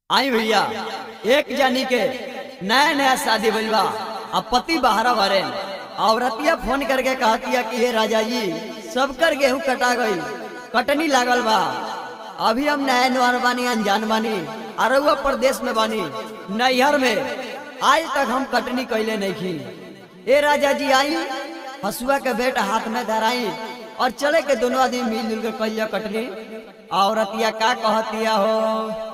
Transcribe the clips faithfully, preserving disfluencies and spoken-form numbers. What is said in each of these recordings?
आई भैया एक जानी के नया नया शादी भइल बा, अब पति बाहर भरे औरतिया फोन करके कहतिया कि हे राजा जी सबकर गेहूं कटा गई, कटनी लागल बा, अभी हम नया नवार बानी, अनजान बानी, अरुआ प्रदेश में बानी, नैहर में आज तक हम कटनी कैले नहीं खी। ए राजा जी आई हसुआ के बेटा हाथ में धराई और चले के दोनों आदमी मिलजुल के कैलिया कटनी। औरतिया का कहतिया हो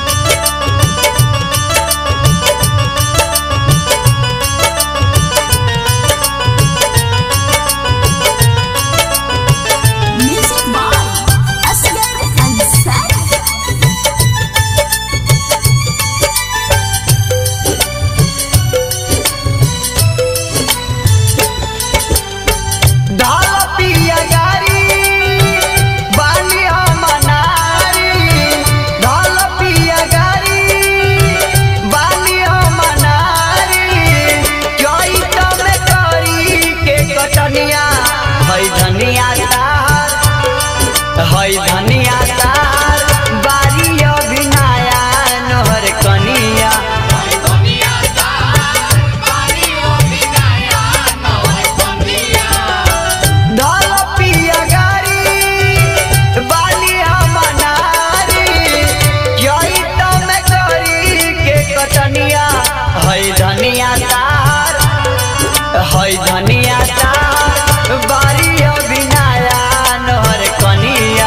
धनिया तार बारी अभिनाया नहर कनिया धल पिया गारी बालिया मनारी यही तम करी के कटनिया है धनिया तार है धनिया तार बारी अभिनाया नहर कनिया।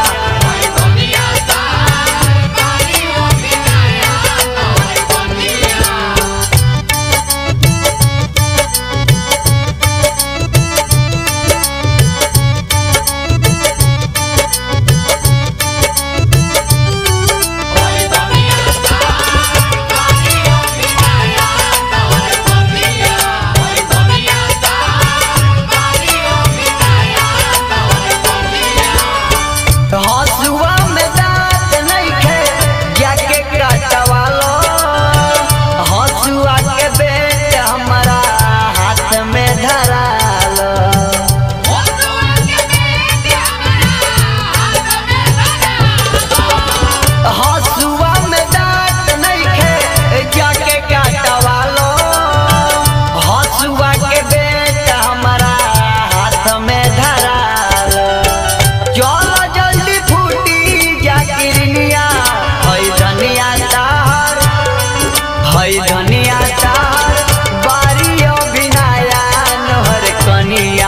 धनिया तार बारी अभिनाया नहर कनिया।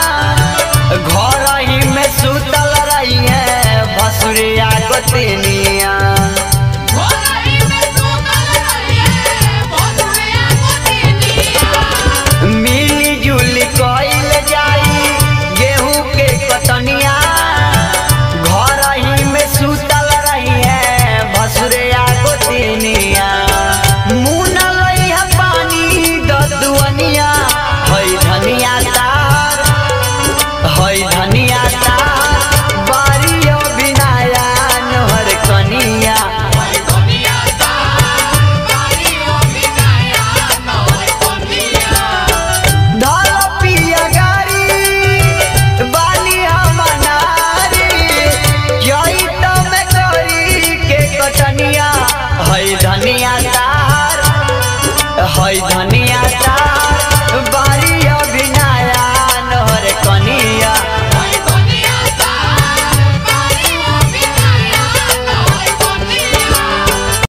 घर ही में सुतल रही है भसुरिया गोतनी